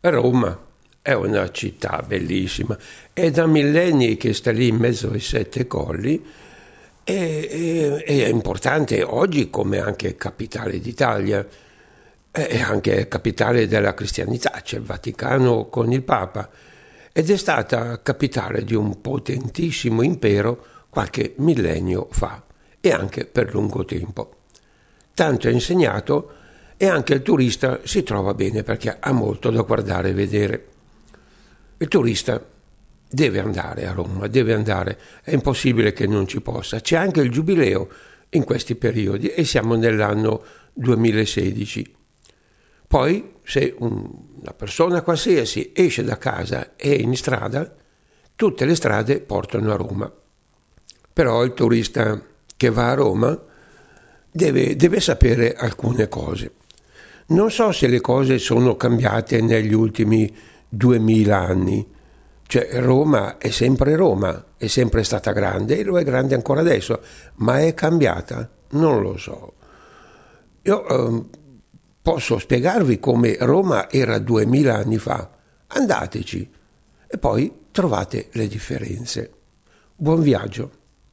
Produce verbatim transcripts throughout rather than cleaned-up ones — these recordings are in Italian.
Roma è una città bellissima, è da millenni che sta lì in mezzo ai sette colli e, e- è importante oggi come anche capitale d'Italia, è anche capitale della cristianità, c'è il Vaticano con il Papa ed è stata capitale di un potentissimo impero qualche millennio fa e anche per lungo tempo. Tanto è insegnato e anche il turista si trova bene perché ha molto da guardare e vedere. Il turista deve andare a Roma, deve andare, è impossibile che non ci possa. C'è anche il giubileo in questi periodi e siamo nell'anno duemilasedici. Poi, se un- una persona qualsiasi esce da casa e è in strada, tutte le strade portano a Roma. Però il turista che va a Roma deve, deve sapere alcune cose. Non so se le cose sono cambiate negli ultimi duemila anni. Cioè Roma è sempre Roma, è sempre stata grande e lo è grande ancora adesso, ma è cambiata? Non lo so. Io ehm, posso spiegarvi come Roma era duemila anni fa. Andateci e poi trovate le differenze. Buon viaggio.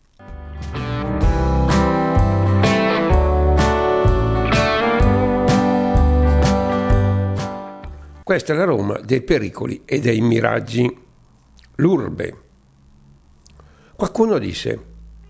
Questa è la Roma dei pericoli e dei miraggi. L'urbe. Qualcuno disse: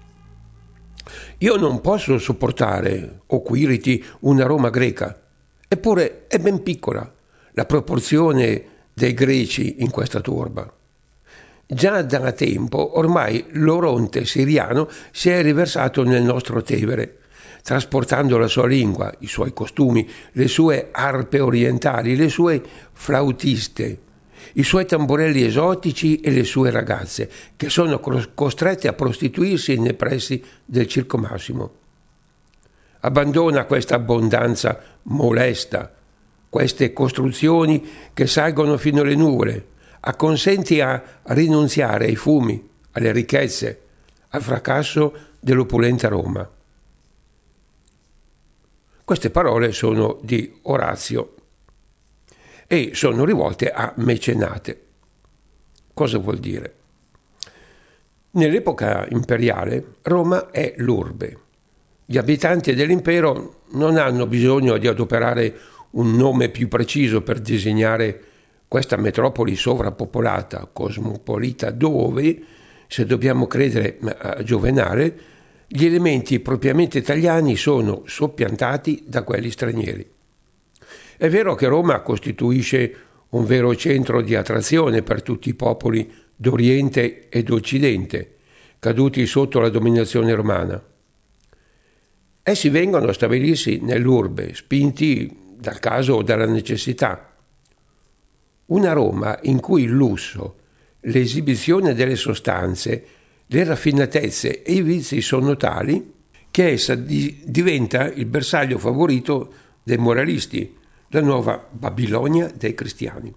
io non posso sopportare, o Quiriti, una Roma greca. Eppure è ben piccola la proporzione dei greci in questa turba. Già da tempo ormai l'Oronte siriano si è riversato nel nostro Tevere, trasportando la sua lingua, i suoi costumi, le sue arpe orientali, le sue flautiste, i suoi tamburelli esotici e le sue ragazze, che sono costrette a prostituirsi nei pressi del Circo Massimo. Abbandona questa abbondanza molesta, queste costruzioni che salgono fino alle nuvole, acconsenti a rinunziare ai fumi, alle ricchezze, al fracasso dell'opulenta Roma. Queste parole sono di Orazio e sono rivolte a Mecenate. Cosa vuol dire? Nell'epoca imperiale Roma è l'urbe. Gli abitanti dell'impero non hanno bisogno di adoperare un nome più preciso per disegnare questa metropoli sovrappopolata, cosmopolita, dove, se dobbiamo credere a Giovenale, gli elementi propriamente italiani sono soppiantati da quelli stranieri. È vero che Roma costituisce un vero centro di attrazione per tutti i popoli d'Oriente e d'Occidente, caduti sotto la dominazione romana. Essi vengono a stabilirsi nell'urbe, spinti dal caso o dalla necessità. Una Roma in cui il lusso, l'esibizione delle sostanze, le raffinatezze e i vizi sono tali che essa di- diventa il bersaglio favorito dei moralisti, la nuova Babilonia dei cristiani.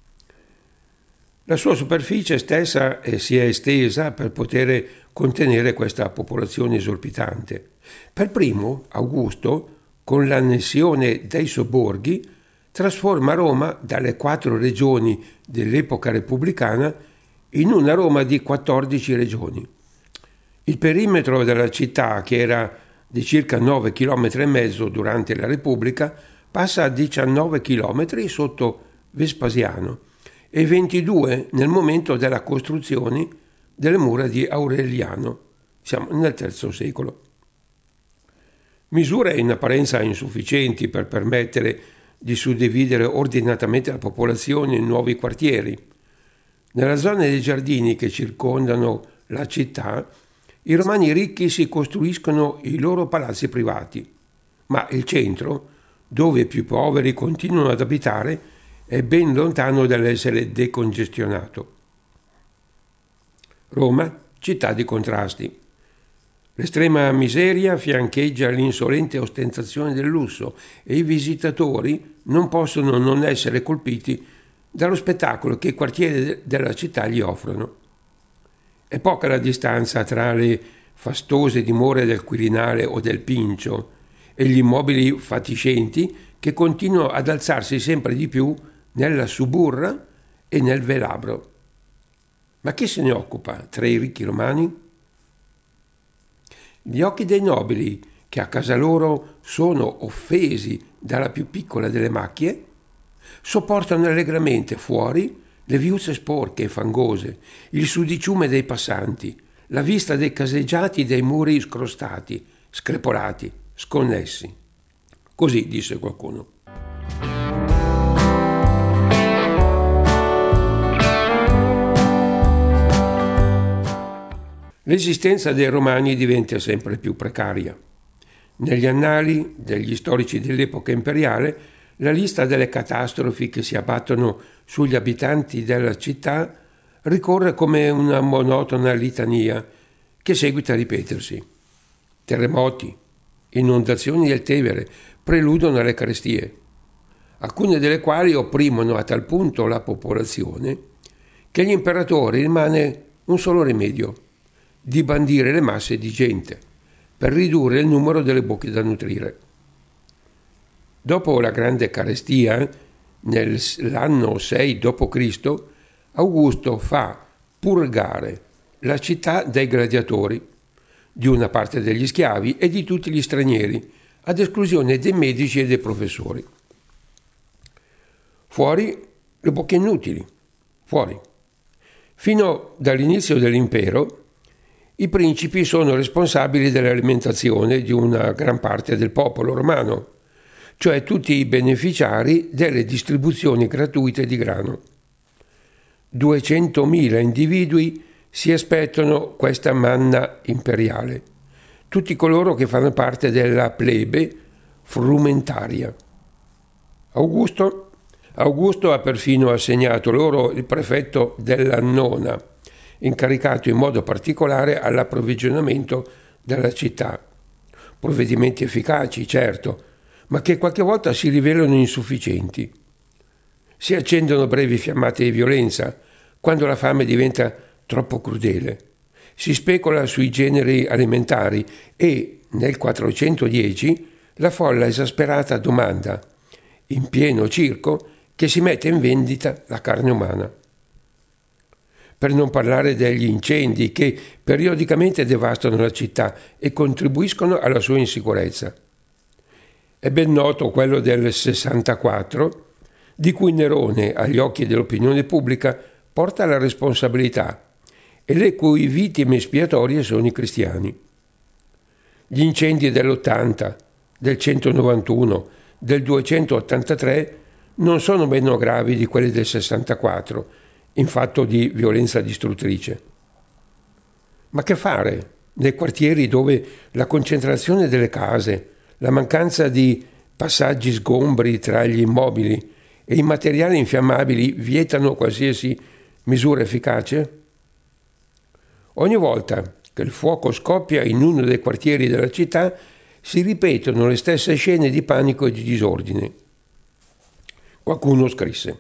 La sua superficie stessa eh, si è estesa per poter contenere questa popolazione esorbitante. Per primo, Augusto, con l'annessione dei sobborghi, trasforma Roma dalle quattro regioni dell'epoca repubblicana in una Roma di quattordici regioni. Il perimetro della città, che era di circa nove chilometri e mezzo durante la Repubblica, passa a diciannove chilometri sotto Vespasiano e ventidue nel momento della costruzione delle mura di Aureliano. Siamo nel terzo secolo. Misure in apparenza insufficienti per permettere di suddividere ordinatamente la popolazione in nuovi quartieri. Nella zona dei giardini che circondano la città, i romani ricchi si costruiscono i loro palazzi privati, ma il centro, dove i più poveri continuano ad abitare, è ben lontano dall'essere decongestionato. Roma, città di contrasti. L'estrema miseria fiancheggia l'insolente ostentazione del lusso e i visitatori non possono non essere colpiti dallo spettacolo che i quartieri della città gli offrono. È poca la distanza tra le fastose dimore del Quirinale o del Pincio e gli immobili fatiscenti che continuano ad alzarsi sempre di più nella Suburra e nel Velabro. Ma chi se ne occupa tra i ricchi romani? Gli occhi dei nobili, che a casa loro sono offesi dalla più piccola delle macchie, sopportano allegramente fuori le viuzze sporche e fangose, il sudiciume dei passanti, la vista dei caseggiati dei muri scrostati, screpolati, sconnessi. Così disse qualcuno. L'esistenza dei romani diventa sempre più precaria. Negli annali degli storici dell'epoca imperiale, la lista delle catastrofi che si abbattono sugli abitanti della città ricorre come una monotona litania che seguita a ripetersi. Terremoti, inondazioni del Tevere preludono alle carestie, alcune delle quali opprimono a tal punto la popolazione che agli imperatori rimane un solo rimedio: di bandire le masse di gente per ridurre il numero delle bocche da nutrire. Dopo la grande carestia, nell'anno sei dopo Cristo, Augusto fa purgare la città dai gladiatori, di una parte degli schiavi e di tutti gli stranieri, ad esclusione dei medici e dei professori. Fuori le bocche inutili, fuori. Fino dall'inizio dell'impero, i principi sono responsabili dell'alimentazione di una gran parte del popolo romano, cioè tutti i beneficiari delle distribuzioni gratuite di grano. duecentomila individui si aspettano questa manna imperiale, tutti coloro che fanno parte della plebe frumentaria. Augusto, Augusto ha perfino assegnato loro il prefetto della nona, incaricato in modo particolare all'approvvigionamento della città. Provvedimenti efficaci, certo, ma che qualche volta si rivelano insufficienti. Si accendono brevi fiammate di violenza quando la fame diventa troppo crudele. Si specula sui generi alimentari e, nel quattrocentodieci, la folla esasperata domanda, in pieno circo, che si mette in vendita la carne umana. Per non parlare degli incendi che periodicamente devastano la città e contribuiscono alla sua insicurezza. È ben noto quello del sessantaquattro, di cui Nerone, agli occhi dell'opinione pubblica, porta la responsabilità e le cui vittime espiatorie sono i cristiani. Gli incendi dell'ottanta, del centonovantuno, del duecentottantatré non sono meno gravi di quelli del sessantaquattro, in fatto di violenza distruttrice. Ma che fare nei quartieri dove la concentrazione delle case, la mancanza di passaggi sgombri tra gli immobili e i materiali infiammabili vietano qualsiasi misura efficace? Ogni volta che il fuoco scoppia in uno dei quartieri della città si ripetono le stesse scene di panico e di disordine. Qualcuno scrisse: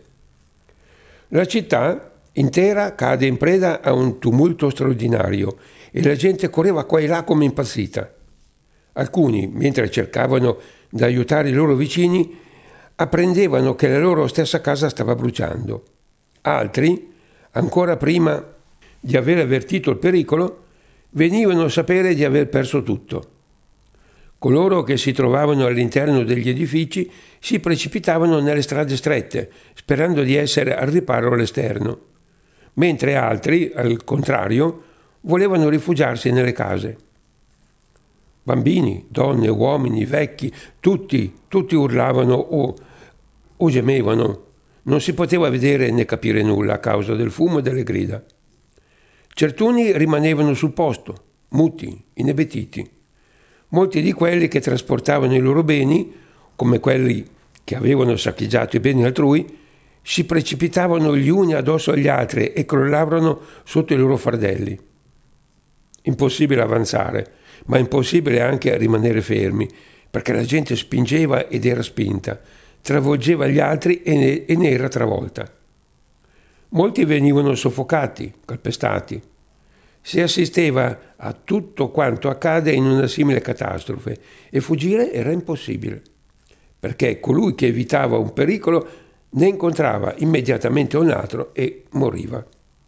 la città intera cade in preda a un tumulto straordinario e la gente correva qua e là come impazzita. Alcuni, mentre cercavano di aiutare i loro vicini, apprendevano che la loro stessa casa stava bruciando. Altri, ancora prima di aver avvertito il pericolo, venivano a sapere di aver perso tutto. Coloro che si trovavano all'interno degli edifici si precipitavano nelle strade strette, sperando di essere al riparo all'esterno, mentre altri, al contrario, volevano rifugiarsi nelle case. Bambini, donne, uomini, vecchi, tutti, tutti urlavano o, o gemevano. Non si poteva vedere né capire nulla a causa del fumo e delle grida. Certuni rimanevano sul posto, muti, inebetiti. Molti di quelli che trasportavano i loro beni, come quelli che avevano saccheggiato i beni altrui, si precipitavano gli uni addosso agli altri e crollavano sotto i loro fardelli. Impossibile avanzare, ma impossibile anche rimanere fermi, perché la gente spingeva ed era spinta, travolgeva gli altri e ne, e ne era travolta. Molti venivano soffocati, calpestati. Si assisteva a tutto quanto accade in una simile catastrofe e fuggire era impossibile, perché colui che evitava un pericolo ne incontrava immediatamente un altro e moriva.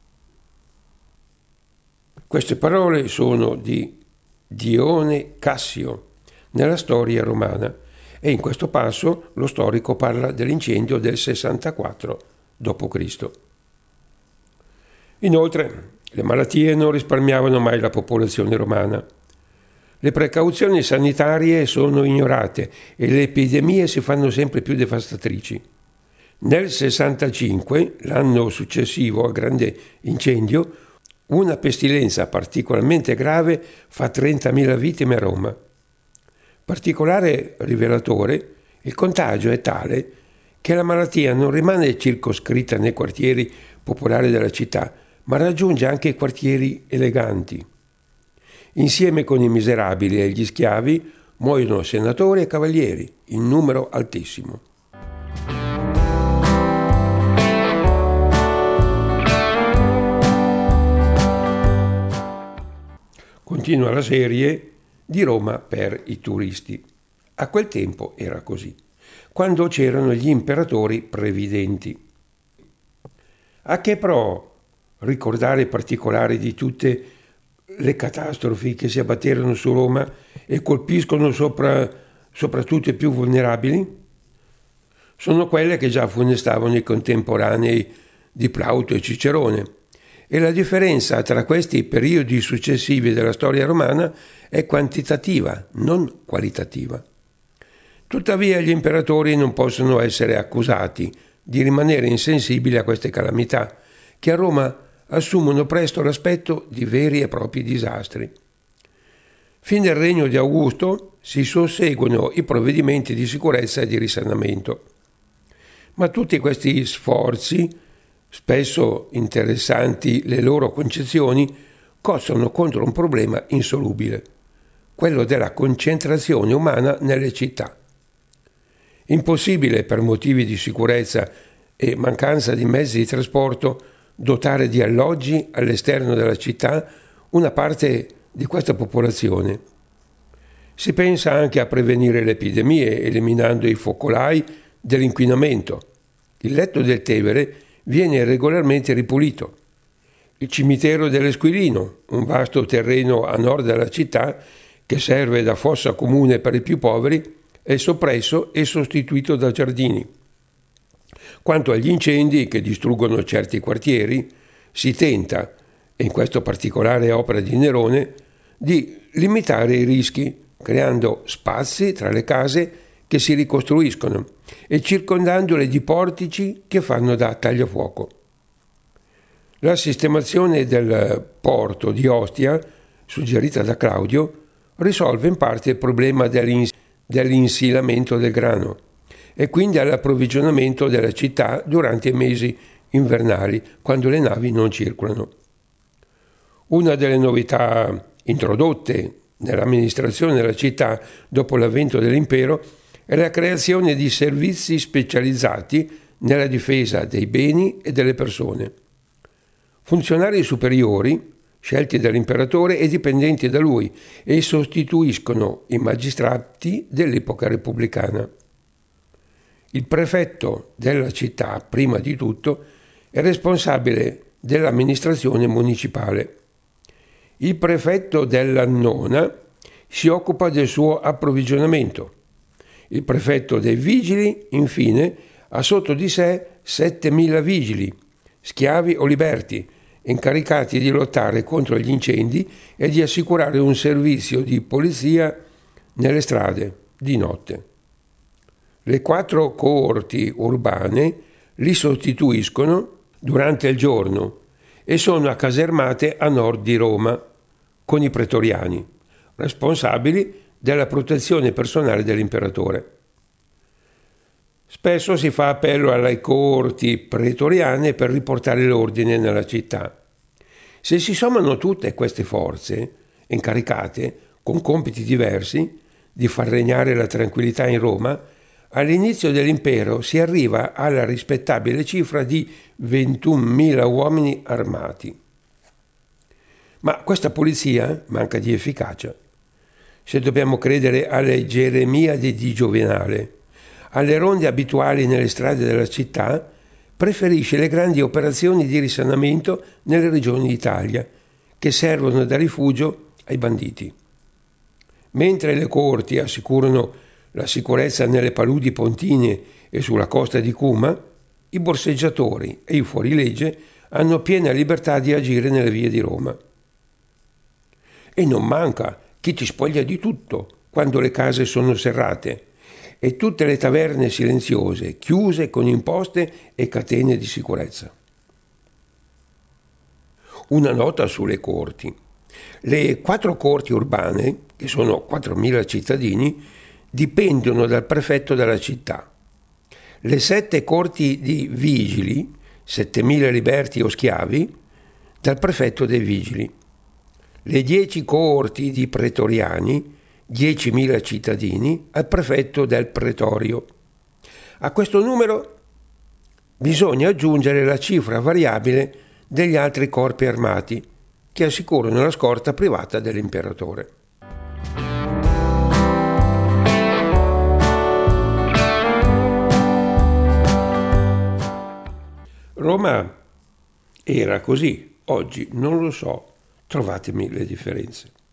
Queste parole sono di Dione Cassio nella storia romana e in questo passo lo storico parla dell'incendio del sessantaquattro dopo Cristo. Inoltre, le malattie non risparmiavano mai la popolazione romana. Le precauzioni sanitarie sono ignorate e le epidemie si fanno sempre più devastatrici. Nel sessantacinque, l'anno successivo al grande incendio, una pestilenza particolarmente grave fa trentamila vittime a Roma. Particolare rivelatore, il contagio è tale che la malattia non rimane circoscritta nei quartieri popolari della città, ma raggiunge anche i quartieri eleganti. Insieme con i miserabili e gli schiavi muoiono senatori e cavalieri, in numero altissimo. Continua la serie di Roma per i turisti. A quel tempo era così, quando c'erano gli imperatori previdenti. A che pro ricordare i particolari di tutte le catastrofi che si abbatterono su Roma e colpiscono sopra, soprattutto i più vulnerabili? Sono quelle che già funestavano i contemporanei di Plauto e Cicerone. E la differenza tra questi periodi successivi della storia romana è quantitativa, non qualitativa. Tuttavia gli imperatori non possono essere accusati di rimanere insensibili a queste calamità, che a Roma assumono presto l'aspetto di veri e propri disastri. Fin dal regno di Augusto si susseguono i provvedimenti di sicurezza e di risanamento. Ma tutti questi sforzi, spesso interessanti le loro concezioni, costano contro un problema insolubile, quello della concentrazione umana nelle città. Impossibile per motivi di sicurezza e mancanza di mezzi di trasporto dotare di alloggi all'esterno della città una parte di questa popolazione. Si pensa anche a prevenire le epidemie eliminando i focolai dell'inquinamento. Il letto del Tevere viene regolarmente ripulito. Il cimitero dell'Esquilino, un vasto terreno a nord della città che serve da fossa comune per i più poveri, è soppresso e sostituito da giardini. Quanto agli incendi che distruggono certi quartieri, si tenta, e in questa particolare opera di Nerone, di limitare i rischi, creando spazi tra le case che si ricostruiscono e circondandole di portici che fanno da tagliafuoco. La sistemazione del porto di Ostia, suggerita da Claudio, risolve in parte il problema dell'ins- dell'insilamento del grano e quindi all'approvvigionamento della città durante i mesi invernali, quando le navi non circolano. Una delle novità introdotte nell'amministrazione della città dopo l'avvento dell'impero è la creazione di servizi specializzati nella difesa dei beni e delle persone. Funzionari superiori, scelti dall'imperatore e dipendenti da lui, e sostituiscono i magistrati dell'epoca repubblicana. Il prefetto della città, prima di tutto, è responsabile dell'amministrazione municipale. Il prefetto dell'Annona si occupa del suo approvvigionamento. Il prefetto dei vigili, infine, ha sotto di sé settemila vigili, schiavi o liberti, incaricati di lottare contro gli incendi e di assicurare un servizio di polizia nelle strade di notte. Le quattro coorti urbane li sostituiscono durante il giorno e sono accasermate a nord di Roma con i pretoriani, responsabili della protezione personale dell'imperatore. Spesso si fa appello alle coorti pretoriane per riportare l'ordine nella città. Se si sommano tutte queste forze, incaricate, con compiti diversi, di far regnare la tranquillità in Roma, all'inizio dell'impero si arriva alla rispettabile cifra di ventunmila uomini armati. Ma questa polizia manca di efficacia. Se dobbiamo credere alle Geremiadi di Giovenale, alle ronde abituali nelle strade della città, preferisce le grandi operazioni di risanamento nelle regioni d'Italia, che servono da rifugio ai banditi. Mentre le corti assicurano la sicurezza nelle paludi pontine e sulla costa di Cuma, i borseggiatori e i fuorilegge hanno piena libertà di agire nelle vie di Roma. E non manca chi ti spoglia di tutto quando le case sono serrate e tutte le taverne silenziose, chiuse con imposte e catene di sicurezza. Una nota sulle corti. Le quattro corti urbane, che sono quattromila cittadini, dipendono dal prefetto della città. Le sette corti di vigili, settemila liberti o schiavi, dal prefetto dei vigili. Le dieci corti di pretoriani, diecimila cittadini, al prefetto del pretorio. A questo numero bisogna aggiungere la cifra variabile degli altri corpi armati che assicurano la scorta privata dell'imperatore. Roma era così, oggi non lo so, trovatemi le differenze.